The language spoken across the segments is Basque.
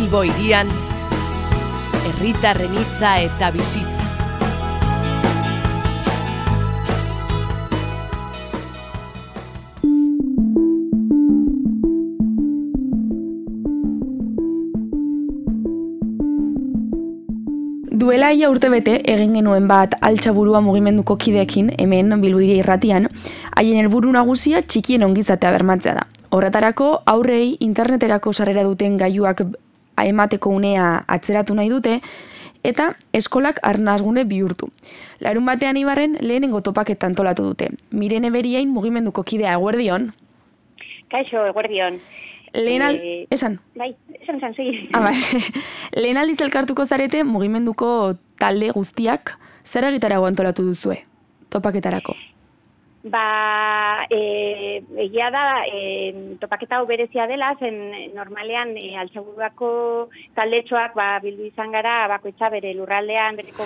Bilbo hirian, herritarren hitza eta bizitza. Duela ia urtebete egin genuen bat Altxaburua mugimenduko kideekin hemen Bilbo Hiri Irratian, haien helburu nagusia txikien ongizatea bermatzea da. Horretarako aurrei interneterako sarrera duten gailuak emateko unea atzeratu nahi dute eta eskolak arnasgune bihurtu. Larunbatean Ibarren lehenengo topaketa antolatu dute. Mirene Beriain mugimenduko kidea, eguerdion. Kaixo, eguerdion. Esan? Bai, esan, segi. Lehen aldiz elkartuko zarete mugimenduko talde guztiak zer egitarago antolatu duzue, topaketarako? Egia da, topaketa hau berezia dela, zen normalean Altxaburuako taldetxoak bildu izan gara, bakoitza bere lurraldean, bereko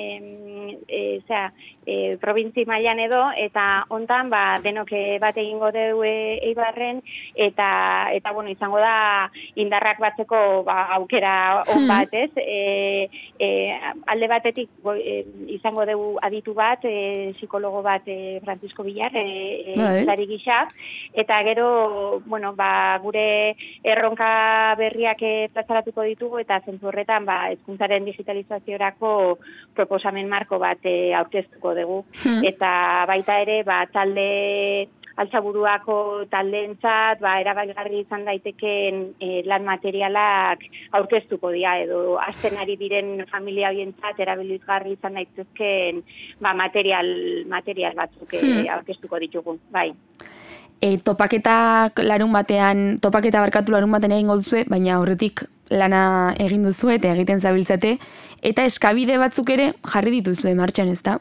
probintzi mailan edo, eta hontan denok bat egingo dugu Eibarren, eta bueno, izango da indarrak batzeko aukera on bat, ez? Alde batetik izango dugu aditu bat, psikologo bat, Francisco Villar, zari gisa, eta gero, bueno, gure erronka berriak plazaratuko ditugu, eta zentzu horretan, hezkuntzaren digitalizaziorako proposamen marko bat aurkeztuko dugu. Eta baita ere, talde Altxaburuako taldeentzat, erabailgarri izan daiteken lan materialak aurkeztuko dira, edo azten ari diren familia horientzat erabilizgarri izan daitezken material batzuk aurkeztuko ditugu, bai. Topaketa larun batean egingo duzue, baina horretik lana egin duzu eta egiten zabiltzate, eta eskabide batzuk ere jarri dituzue martxan, ezta?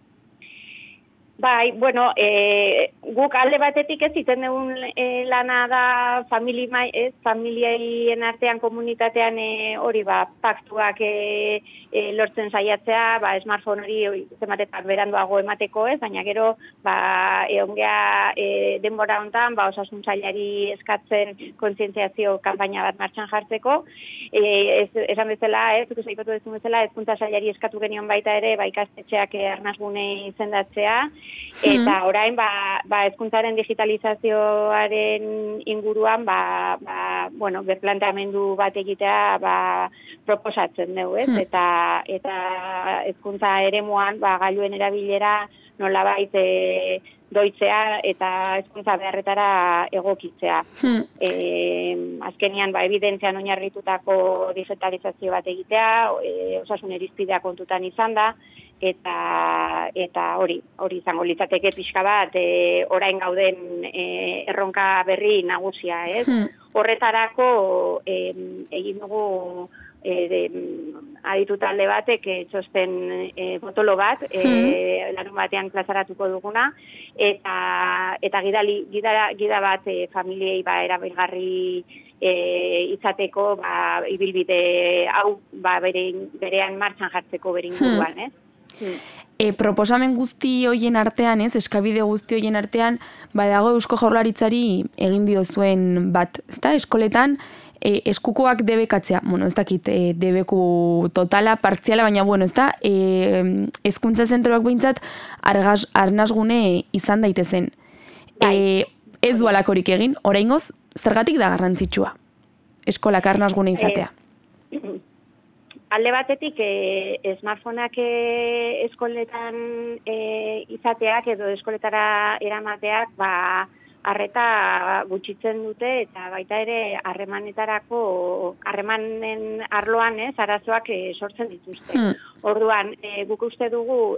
Bai, bueno, guk alde batetik ez iten dugun lana da familiaien artean, komunitatean hori paktuak lortzen saiatzea, smartphone hori zematetak beranduago emateko ez, baina gero eongea denbora hontan osasun sailari eskatzen kontzientziazio kanpaina bat martxan jartzeko. Esan bezala, zuk aipatu duzun bezala, hezkuntza sailari eskatu genion baita ere, ikastetxeak arnasgune izendatzea, eta orain, hezkuntzaren digitalizazioaren inguruan, berplanteamendu bat egitea, proposatzen dugu, ez? Eta hezkuntza eremuan, gailuen erabilera nolabait doitzea eta hezkuntza beharretara egokitzea. Azkenean, evidentzian oinarritutako digitalizazio bat egitea, osasun irizpidea kontutan izan da, eta hori izango litzateke pixka bat orain gauden erronka berri nagusia, ez? Horretarako egin dugu aditu talde batek txosten botolo bat, larun batean plazaratuko duguna, eta gida bat familiei erabilgarri izateko ibilbide hau berean martxan jartzeko bere inguruan, ez? Proposamen guzti hoien artean, eskabide guzti hoien artean, dago Eusko Jaurlaritzari egin diozuen bat, ezta? Eskoletan eskukoak debekatzea, ez dakit, debeku totala, partziala, baina, ezta, hezkuntza zentroak behintzat arnasgune izan daitezen. Ez du alakorik egin, oraingoz, zergatik da garrantzitsua eskolak arnasgune izatea? Alde batetik, smartphoneak eskoletan izateak edo eskoletara eramateak, arreta gutxitzen dute eta baita ere harremanen arloan arazoak sortzen dituzte. Orduan, guk uste dugu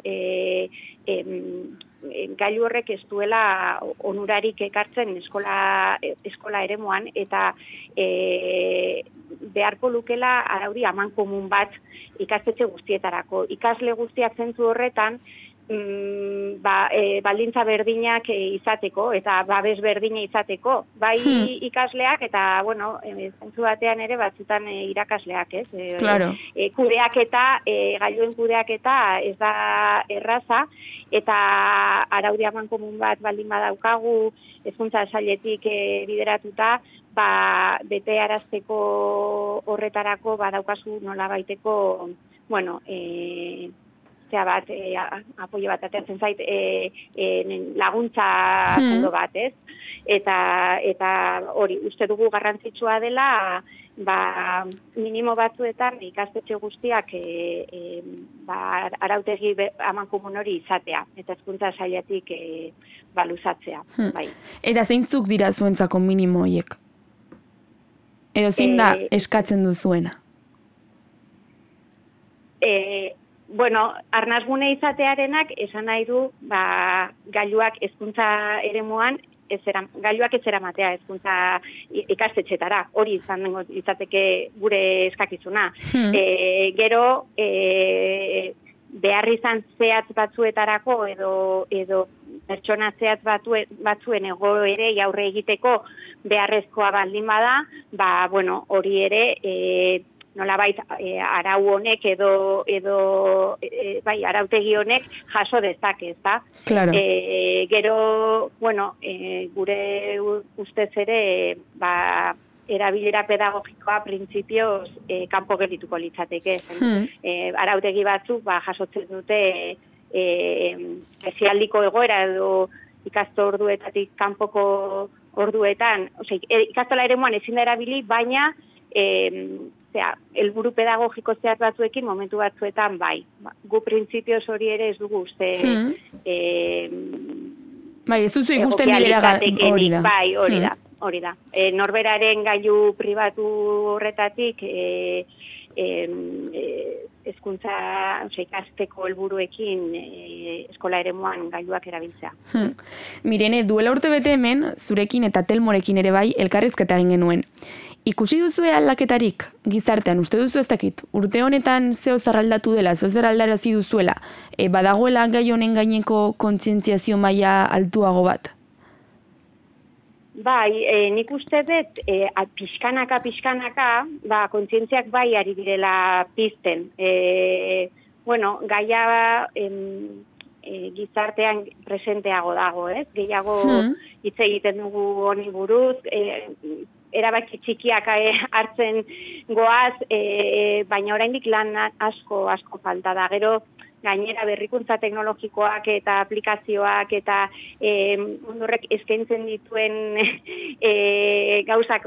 gailu horrek ez duela onurarik ekartzen eskola eremuan eta beharko lukela araudi amankomun bat ikastetxe guztietarako. Ikasle guztiak zentzu horretan baldintza berdinak izateko eta babes berdina izateko, bai ikasleak eta, bueno, zentzu batean ere batzutan irakasleak, ez? Claro. Kudeaketa, gailuen kudeaketa ez da erraza, eta araudi amankomun bat baldin badaukagu, hezkuntza sailetik bideratuta, bete arazteko horretarako badaukazu nolabaiteko, bueno, bat, apoio bat atertzen zait, laguntza fondo bat, ez? Eta hori, uste dugu garrantzitsua dela, minimo batzuetan ikastetxe guztiak arautegi amankomun hori izatea, eta hezkuntza sailetik luzatzea. Bai. Eta zeintzuk dira zuentzako minimo horiek? Edo zein da eskatzen duzuena? Bueno, arnazgune izatearenak esan nahi du, gailuak hezkuntza eremuan, gailuak ez eramatea hezkuntza ikastetxetara, hori izateke gure eskakizuna. Gero, behar izan zehatz batzuetarako edo pertsona zehatz batzuen egoerei aurre egiteko beharrezkoa baldin bada, bueno, hori ere nolabait arau honek edo arautegi honek jaso dezake, ezta? Claro. Gero, bueno, gure ustez ere, erabilera pedagogikoa printzipioz kanpo geldituko litzateke. Arautegi batzuk jasotzen dute espezialdiko egoera edo ikasto orduetatik kanpoko orduetan, ikastola eremuan ezin da erabili, baina helburu pedagogiko zehatz batzuekin momentu batzuetan bai. Gu printzipioz hori ere ez dugu uste bai, ez duzu ikusten bilera hori da. Bai, hori da. Norberaren gailu pribatu horretatik hezkuntza ikasteko helburuekin eskola eremuan gailuak erabiltzea. Mirene, duela urte bete hemen, zurekin eta Telmorekin ere bai, elkarrizketa egin genuen. Ikusi duzue aldaketarik gizartean, uste duzu ez dakit, urte honetan zeo zarraldatu dela, zeo zarraldarazi duzuela, badagoela gai honen gaineko kontzientziazio maila altuago bat? Bai, nik uste dut, pixkanaka, kontzientziak bai ari direla pizten. Bueno, gaia gizartean presenteago dago, ez? Gehiago hitz egiten dugu honi buruz, erabaki txikiak hartzen goaz, baina oraindik lan asko falta da. Gero, gainera berrikuntza teknologikoak eta aplikazioak eta mundurrek eskaintzen dituen gauzak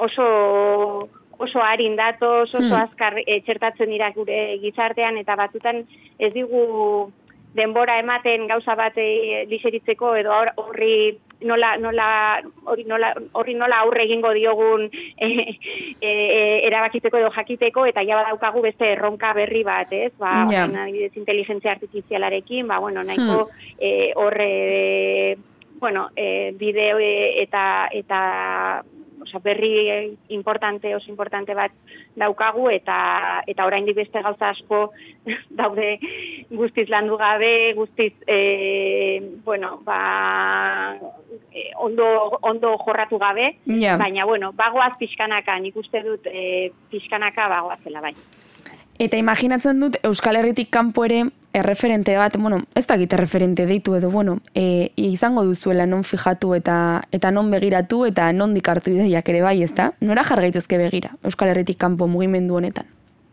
oso harin datoz, oso azkar txertatzen dira gure gizartean, eta batzutan ez digu denbora ematen gauza bat liseritzeko edo horri nola aurre egingo diogun erabakitzeko edo jakiteko, eta ja badaukagu beste erronka berri bat, ez? Adibidez, inteligentzia artifizialarekin, nahiko bideo eta berri oso importante bat daukagu, eta oraindik beste gauza asko daude guztiz landu gabe, guztiz ondo jorratu gabe, baina bagoaz pixkanaka, nik uste dut pixkanaka bagoazela bai. Eta imaginatzen dut Euskal Herritik kanpo ere erreferente bat, ez dakit erreferente deitu edo, izango duzuela non fijatu eta non begiratu eta nondik hartu ideiak ere bai, ezta? Nora jar gaitezke begira Euskal Herritik kanpo mugimendu honetan?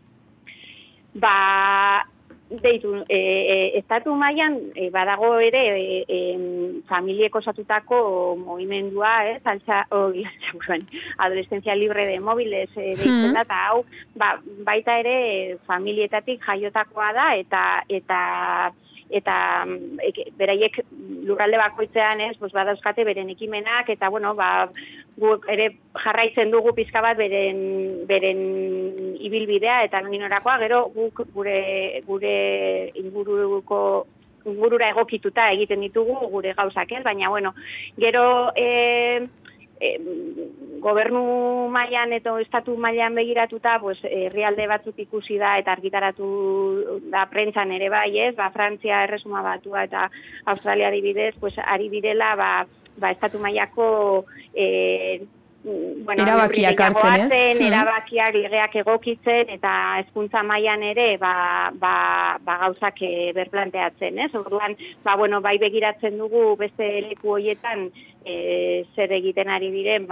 Deitu, estatu mailan badago ere familiek osatutako mugimendua, adolescentzia libre de móviles deitzen da, eta hau baita ere familietatik jaiotakoa da, eta beraiek lurralde bakoitzean badauzkate beren ekimenak, eta guk ere jarraitzen dugu pizka bat beren ibilbidea eta noninorakoa, gero guk gure ingurura egokituta egiten ditugu gure gauzak, baina gero gobernu mailan eta estatu mailan begiratuta, pues, herrialde batzuk ikusi da eta argitaratu da prentsan ere bai, ez? Frantzia, Erresuma Batua eta Australia adibidez, pues, ari direla, estatu mailako erabakiak hartzen, ez? Erabakiak legeak egokitzen eta hezkuntza mailan ere gauzak berplanteatzen, ez? Orduan, bai begiratzen dugu beste leku horietan zer egiten ari diren,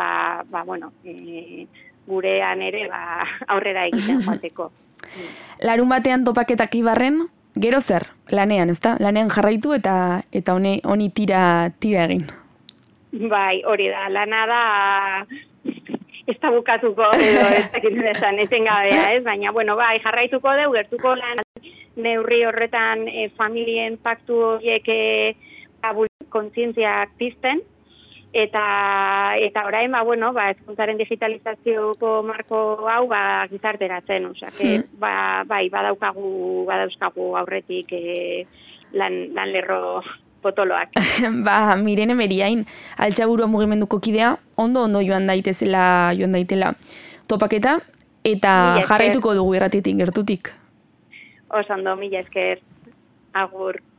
gurean ere aurrera egiten joateko. Larun batean topaketak Ibarren, gero zer? Lanean, ezta? Lanean jarraitu eta honi tira egin. Bai, hori da, lana da ez da bukatuko edo ez dakit esan etengabea, ez? Baina, bai, jarraituko dugu, gertuko lan neurri horretan familien paktu horiek kontzientziak pizten, eta orain, hezkuntzaren digitalizazioko marko hau gizarteratzen, bai, badauzkagu aurretik lan lerro potoloak. Mirene Meriain, Altxaburua mugimenduko kidea, ondo joan daitela topaketa, eta jarraituko dugu irratitik gertutik. Oso ondo, mila esker, agur.